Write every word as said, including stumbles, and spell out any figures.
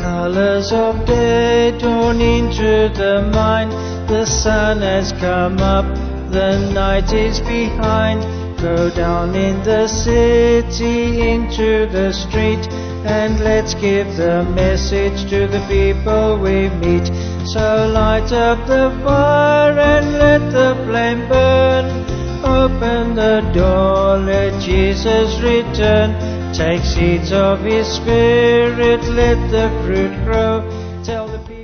colors of day dawn into the mind. The sun has come up, the night is behind. Go down in the city into the street, and let's give the message to the people we meet. So light up the fire and let the flame burn. Open the door, let Jesus return. Take seeds of His Spirit, let the fruit grow. Tell the people